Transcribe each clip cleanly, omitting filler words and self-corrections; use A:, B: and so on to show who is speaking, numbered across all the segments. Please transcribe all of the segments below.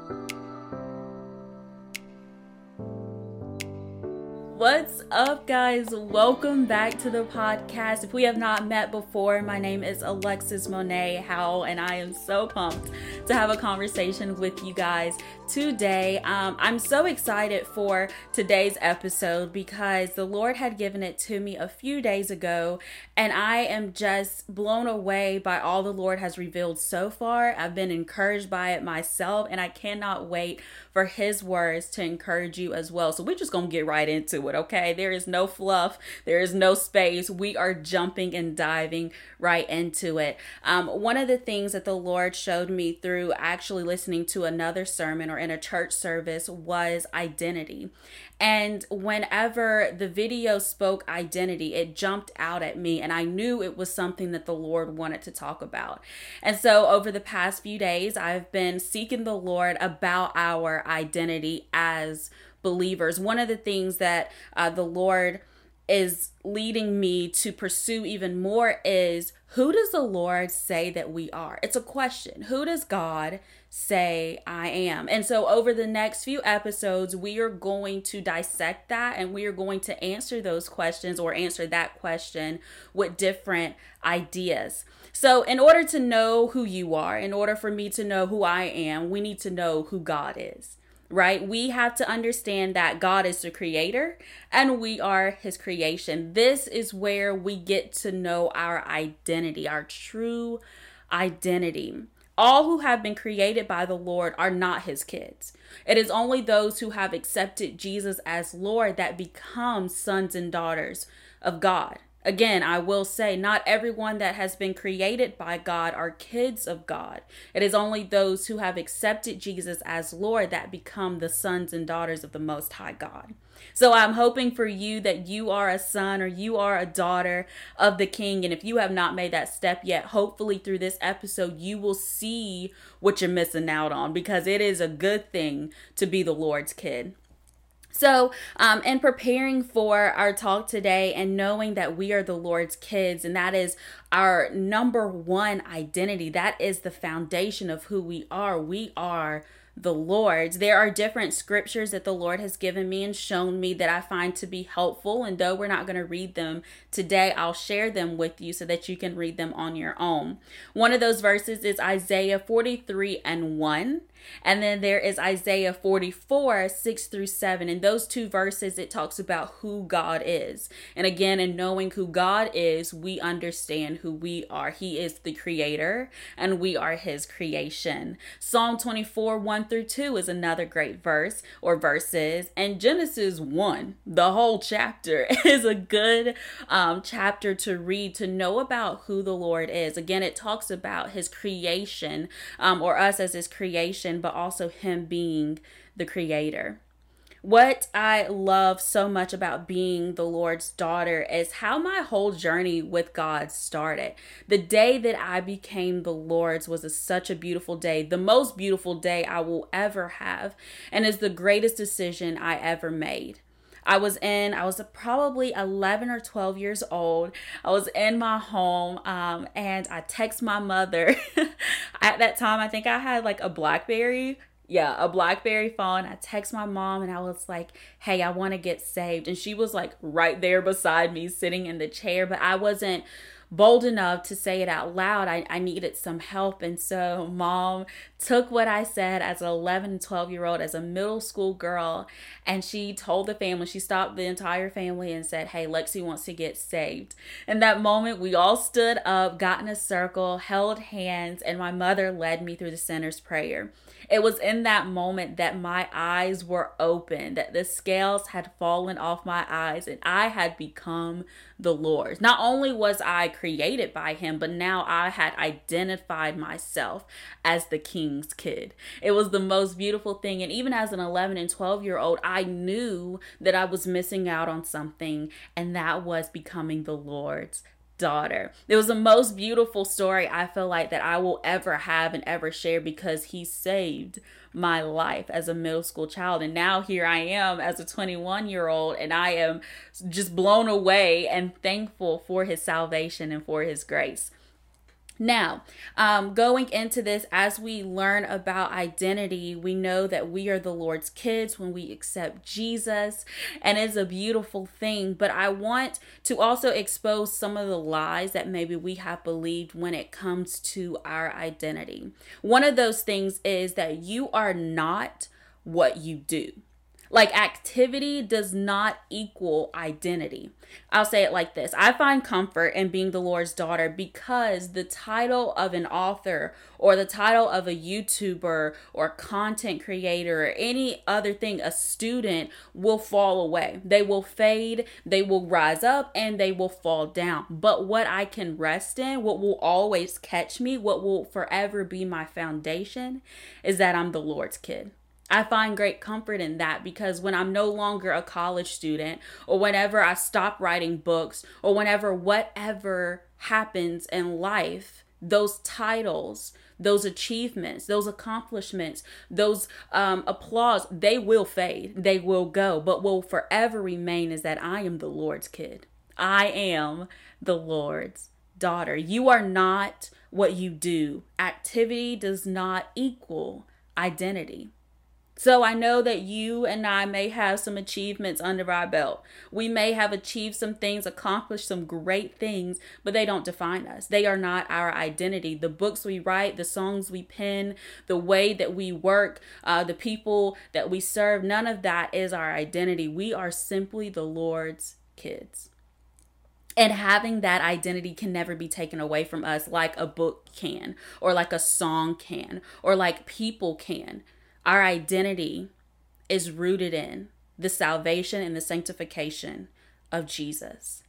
A: What's up, guys? Welcome back to the podcast. If we have not met before, my name is Alexis Monet Howell, and I am so pumped to have a conversation with you guys today. I'm so excited for today's episode because the Lord had given it to me a few days ago, and I am just blown away by all the Lord has revealed so far. I've been encouraged by it myself, and I cannot wait for His words to encourage you as well. So we're just gonna get right into it, okay? There is no fluff, there is no space. We are jumping and diving right into it. One of the things that the Lord showed me through actually listening to another sermon or in a church service was identity. And whenever the video spoke identity, it jumped out at me, and I knew it was something that the Lord wanted to talk about. And so over the past few days, I've been seeking the Lord about our identity as believers. One of the things that the Lord is leading me to pursue even more is, who does the Lord say that we are? It's a question. Who does God say I am? And so over the next few episodes, we are going to dissect that, and we are going to answer those questions, or answer that question with different ideas. So in order to know who you are, in order for me to know who I am, we need to know who God is. Right? We have to understand that God is the creator and we are His creation. This is where we get to know our identity, our true identity. All who have been created by the Lord are not His kids. It is only those who have accepted Jesus as Lord that become sons and daughters of God. Again, I will say, not everyone that has been created by God are kids of God. It is only those who have accepted Jesus as Lord that become the sons and daughters of the Most High God. So I'm hoping for you that you are a son or you are a daughter of the King. And if you have not made that step yet, hopefully through this episode, you will see what you're missing out on, because it is a good thing to be the Lord's kid. So, in preparing for our talk today and knowing that we are the Lord's kids, and that is our number one identity, that is the foundation of who we are the Lord's. There are different scriptures that the Lord has given me and shown me that I find to be helpful. And though we're not going to read them today, I'll share them with you so that you can read them on your own. One of those verses is Isaiah 43:1. And then there is Isaiah 44:6-7. In those two verses, it talks about who God is. And again, in knowing who God is, we understand who we are. He is the creator and we are His creation. Psalm 24:1-2 is another great verse or verses. And Genesis 1, the whole chapter, is a good chapter to read to know about who the Lord is. Again, it talks about His creation, or us as His creation, but also Him being the creator. What I love so much about being the Lord's daughter is how my whole journey with God started. The day that I became the Lord's was such a beautiful day, the most beautiful day I will ever have, and is the greatest decision I ever made. I was probably 11 or 12 years old. I was in my home, and I text my mother. At that time, I think I had like a BlackBerry. Yeah, a BlackBerry phone. I text my mom and I was like, hey, I want to get saved. And she was like right there beside me, sitting in the chair, but I wasn't bold enough to say it out loud. I needed some help. And so mom took what I said as an 11 and 12-year-old, as a middle school girl, and she told the family, she stopped the entire family and said, hey, Lexi wants to get saved. In that moment, we all stood up, got in a circle, held hands, and my mother led me through the sinner's prayer. It was in that moment that my eyes were open, that the scales had fallen off my eyes, and I had become the Lord's. Not only was I created by Him, but now I had identified myself as the King's kid. It was the most beautiful thing. And even as an 11 and 12-year-old, I knew that I was missing out on something, and that was becoming the Lord's daughter. It was the most beautiful story I feel like that I will ever have and ever share, because He saved my life as a middle school child. And now here I am as a 21-year-old, and I am just blown away and thankful for His salvation and for His grace. Now, going into this, as we learn about identity, we know that we are the Lord's kids when we accept Jesus, and it's a beautiful thing. But I want to also expose some of the lies that maybe we have believed when it comes to our identity. One of those things is that you are not what you do. Like, activity does not equal identity. I'll say it like this. I find comfort in being the Lord's daughter because the title of an author or the title of a YouTuber or content creator or any other thing, a student, will fall away. They will fade, they will rise up, and they will fall down. But what I can rest in, what will always catch me, what will forever be my foundation, is that I'm the Lord's kid. I find great comfort in that because when I'm no longer a college student, or whenever I stop writing books, or whenever whatever happens in life, those titles, those achievements, those accomplishments, those applause, they will fade, they will go, but will forever remain is that I am the Lord's kid. I am the Lord's daughter. You are not what you do. Activity does not equal identity. So I know that you and I may have some achievements under our belt. We may have achieved some things, accomplished some great things, but they don't define us. They are not our identity. The books we write, the songs we pen, the way that we work, the people that we serve, none of that is our identity. We are simply the Lord's kids. And having that identity can never be taken away from us like a book can, or like a song can, or like people can. Our identity is rooted in the salvation and the sanctification of Jesus.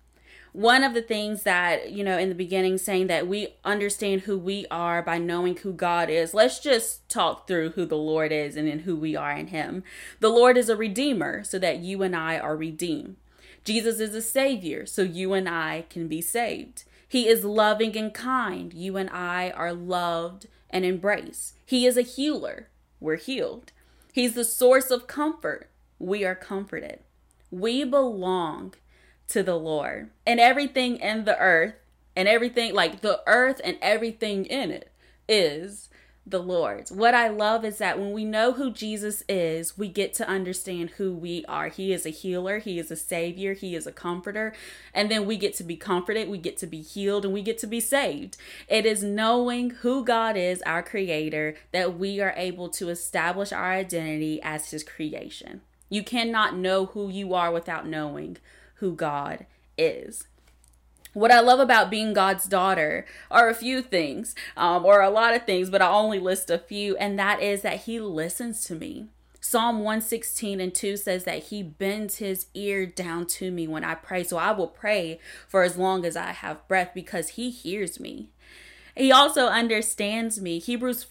A: One of the things that, in the beginning, saying that we understand who we are by knowing who God is. Let's just talk through who the Lord is and then who we are in him. The Lord is a redeemer so that you and I are redeemed. Jesus is a savior so you and I can be saved. He is loving and kind. You and I are loved and embraced. He is a healer. We're healed. He's the source of comfort. We are comforted. We belong to the Lord. And everything in the earth, and everything, like the earth and everything in it, is the Lord's. What I love is that when we know who Jesus is, we get to understand who we are. He is a healer. He is a savior. He is a comforter. And then we get to be comforted. We get to be healed, and we get to be saved. It is knowing who God is, our creator, that we are able to establish our identity as his creation. You cannot know who you are without knowing who God is. What I love about being God's daughter are a few things, or a lot of things, but I only list a few, and that is that he listens to me. Psalm 116:2 says that he bends his ear down to me when I pray. So I will pray for as long as I have breath because he hears me. He also understands me. Hebrews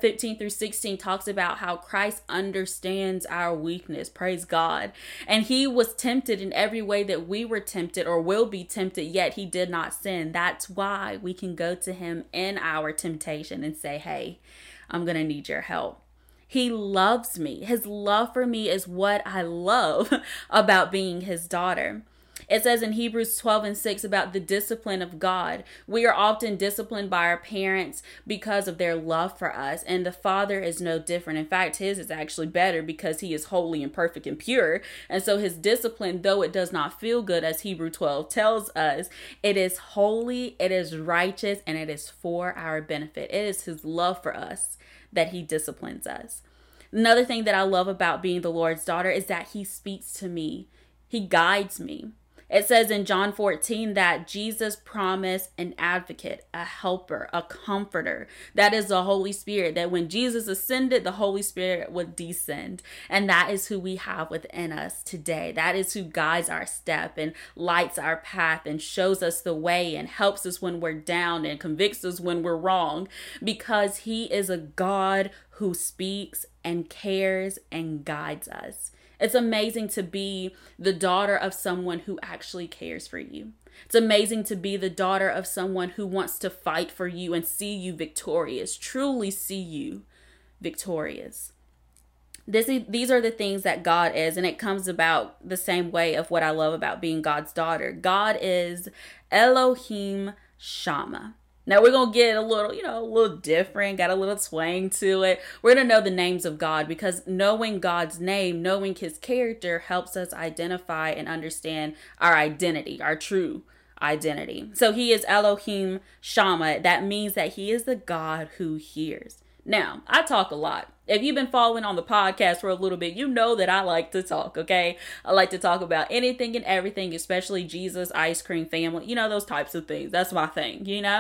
A: 4:15-16 talks about how Christ understands our weakness. Praise God. And he was tempted in every way that we were tempted or will be tempted, yet he did not sin. That's why we can go to him in our temptation and say, hey, I'm going to need your help. He loves me. His love for me is what I love about being his daughter. It says in Hebrews 12:6 about the discipline of God. We are often disciplined by our parents because of their love for us. And the Father is no different. In fact, his is actually better because he is holy and perfect and pure. And so his discipline, though it does not feel good, as Hebrew 12 tells us, it is holy, it is righteous, and it is for our benefit. It is his love for us that he disciplines us. Another thing that I love about being the Lord's daughter is that he speaks to me. He guides me. It says in John 14 that Jesus promised an advocate, a helper, a comforter. That is the Holy Spirit, that when Jesus ascended, the Holy Spirit would descend. And that is who we have within us today. That is who guides our step and lights our path and shows us the way and helps us when we're down and convicts us when we're wrong, because he is a God who speaks and cares and guides us. It's amazing to be the daughter of someone who actually cares for you. It's amazing to be the daughter of someone who wants to fight for you and see you victorious, truly see you victorious. These are the things that God is, and it comes about the same way of what I love about being God's daughter. God is Elohim Shammah. Now we're going to get a little, a little different, got a little twang to it. We're going to know the names of God because knowing God's name, knowing his character helps us identify and understand our identity, our true identity. So he is Elohim Shammah. That means that he is the God who hears. Now, I talk a lot. If you've been following on the podcast for a little bit, you know that I like to talk, okay? I like to talk about anything and everything, especially Jesus, ice cream, family, those types of things. That's my thing,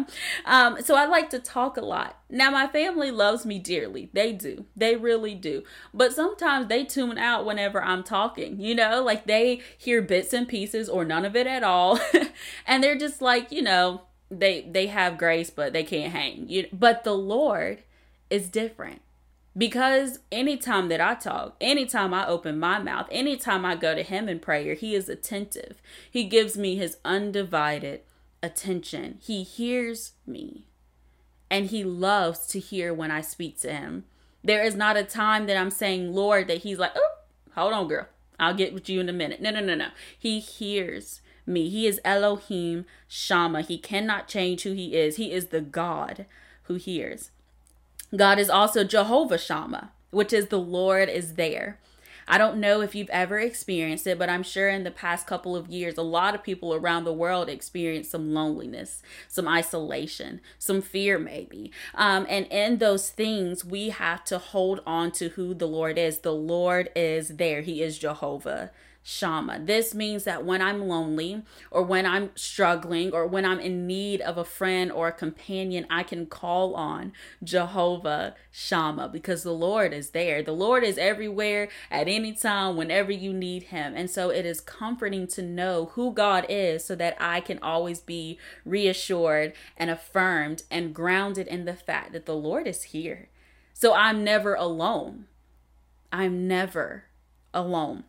A: So I like to talk a lot. Now, my family loves me dearly. They do. They really do. But sometimes they tune out whenever I'm talking, like they hear bits and pieces or none of it at all. And they're just like, they have grace, but they can't hang. But the Lord is different. Because anytime that I talk, anytime I open my mouth, anytime I go to him in prayer, he is attentive. He gives me his undivided attention. He hears me. And he loves to hear when I speak to him. There is not a time that I'm saying, Lord, that he's like, oh, hold on, girl. I'll get with you in a minute. No. He hears me. He is Elohim Shammah. He cannot change who he is. He is the God who hears. God is also Jehovah Shammah, which is the Lord is there. I don't know if you've ever experienced it, but I'm sure in the past couple of years, a lot of people around the world experience some loneliness, some isolation, some fear maybe. And in those things, we have to hold on to who the Lord is. The Lord is there. He is Jehovah Shammah. This means that when I'm lonely or when I'm struggling or when I'm in need of a friend or a companion, I can call on Jehovah Shammah because the Lord is there. The Lord is everywhere at any time, whenever you need him. And so it is comforting to know who God is so that I can always be reassured and affirmed and grounded in the fact that the Lord is here. So I'm never alone. I'm never alone.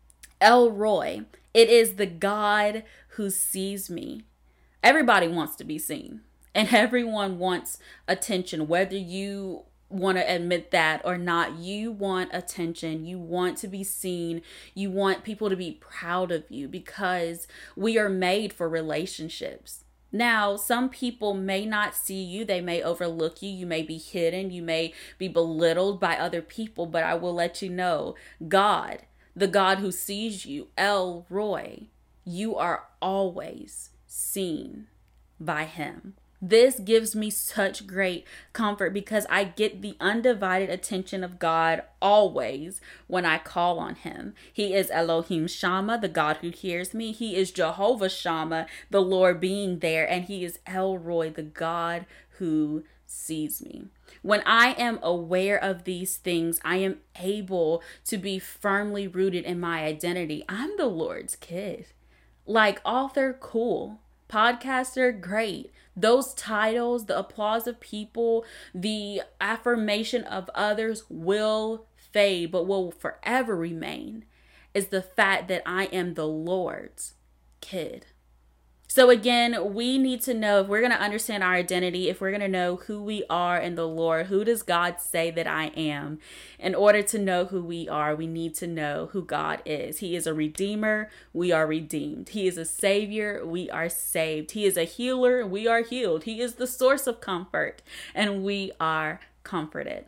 A: El Roi, it is the God who sees me. Everybody wants to be seen and everyone wants attention, whether you want to admit that or not. You want attention. You want to be seen. You want people to be proud of you because we are made for relationships. Now, some people may not see you. They may overlook you. You may be hidden. You may be belittled by other people, but I will let you know, God, the God who sees you, El Roi, you are always seen by him. This gives me such great comfort because I get the undivided attention of God always when I call on him. He is Elohim Shammah, the God who hears me. He is Jehovah Shammah, the Lord being there. And he is El Roi, the God who sees me. When I am aware of these things, I am able to be firmly rooted in my identity. I'm the Lord's kid. Like author, cool. Podcaster, great. Those titles, the applause of people, the affirmation of others will fade, but will forever remain is the fact that I am the Lord's kid. So again, we need to know, if we're going to understand our identity, if we're going to know who we are in the Lord, who does God say that I am? In order to know who we are, we need to know who God is. He is a redeemer. We are redeemed. He is a savior. We are saved. He is a healer. We are healed. He is the source of comfort, and we are comforted.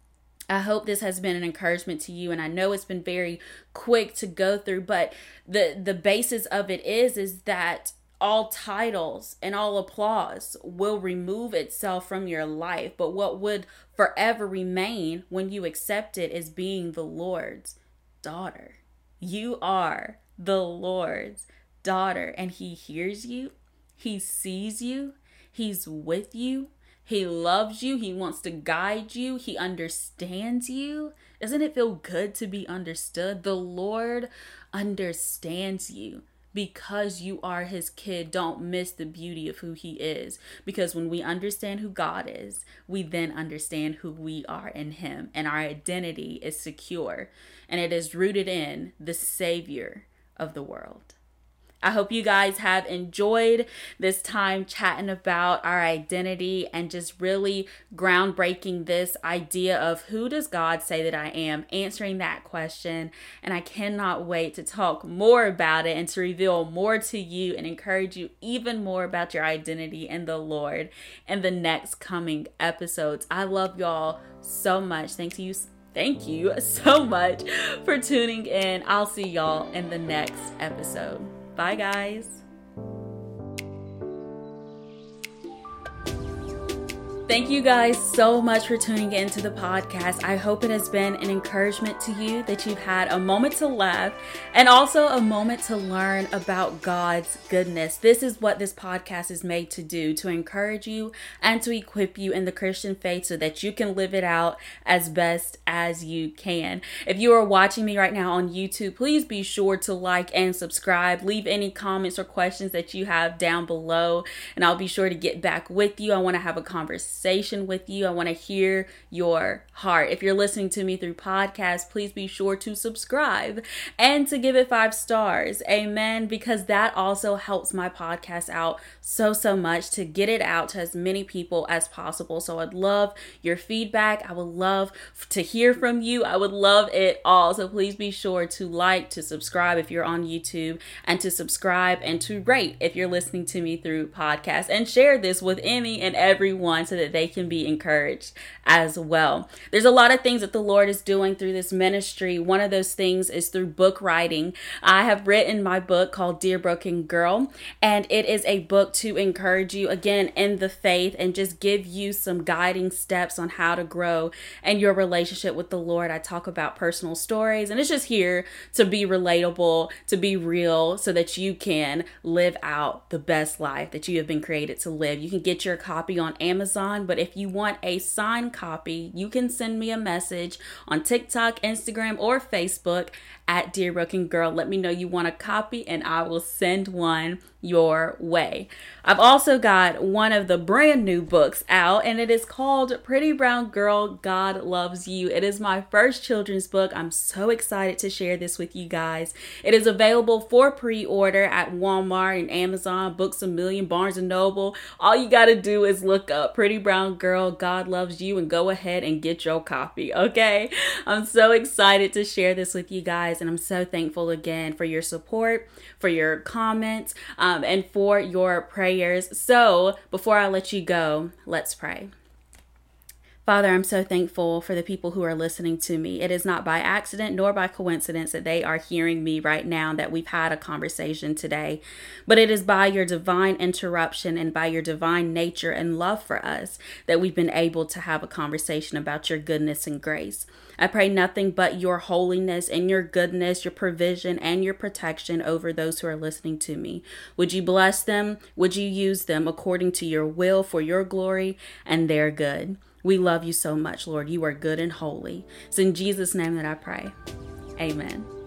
A: I hope this has been an encouragement to you, and I know it's been very quick to go through, but the basis of it is that all titles and all applause will remove itself from your life. But what would forever remain when you accept it is being the Lord's daughter. You are the Lord's daughter, and he hears you. He sees you. He's with you. He loves you. He wants to guide you. He understands you. Doesn't it feel good to be understood? The Lord understands you. Because you are his kid, don't miss the beauty of who he is. Because when we understand who God is, we then understand who we are in him. And our identity is secure. And it is rooted in the Savior of the world. I hope you guys have enjoyed this time chatting about our identity and just really groundbreaking this idea of who does God say that I am, answering that question. And I cannot wait to talk more about it and to reveal more to you and encourage you even more about your identity in the Lord in the next coming episodes. I love y'all so much. Thank you so much for tuning in. I'll see y'all in the next episode. Bye, guys. Thank you guys so much for tuning into the podcast. I hope it has been an encouragement to you, that you've had a moment to laugh and also a moment to learn about God's goodness. This is what this podcast is made to do, to encourage you and to equip you in the Christian faith so that you can live it out as best as you can. If you are watching me right now on YouTube, please be sure to like and subscribe. Leave any comments or questions that you have down below, and I'll be sure to get back with you. I want to have a conversation with you. I want to hear your heart. If you're listening to me through podcast, please be sure to subscribe and to give it 5 stars. Amen. Because that also helps my podcast out so much, to get it out to as many people as possible. So I'd love your feedback. I would love to hear from you. I would love it all. So please be sure to like, to subscribe if you're on YouTube, and to subscribe and to rate if you're listening to me through podcast, and share this with any and everyone so that they can be encouraged as well. There's a lot of things that the Lord is doing through this ministry. One of those things is through book writing. I have written my book called Dear Broken Girl, and it is a book to encourage you again in the faith and just give you some guiding steps on how to grow in your relationship with the Lord. I talk about personal stories, and it's just here to be relatable, to be real, so that you can live out the best life that you have been created to live. You can get your copy on Amazon, but if you want a signed copy, you can send me a message on TikTok, Instagram, or Facebook at Dear Broken Girl. Let me know you want a copy and I will send one your way. I've also got one of the brand new books out, and it is called Pretty Brown Girl, God Loves You. It is my first children's book. I'm so excited to share this with you guys. It is available for pre-order at Walmart and Amazon, Books A Million, Barnes & Noble. All you got to do is look up Pretty Brown Girl, God Loves You, and go ahead and get your copy, okay? I'm so excited to share this with you guys, and I'm so thankful again for your support, for your comments, and for your prayers. So before I let you go, let's pray. Father, I'm so thankful for the people who are listening to me. It is not by accident nor by coincidence that they are hearing me right now, that we've had a conversation today, but it is by your divine interruption and by your divine nature and love for us that we've been able to have a conversation about your goodness and grace. I pray nothing but your holiness and your goodness, your provision and your protection over those who are listening to me. Would you bless them? Would you use them according to your will for your glory and their good? We love you so much, Lord. You are good and holy. It's in Jesus' name that I pray. Amen.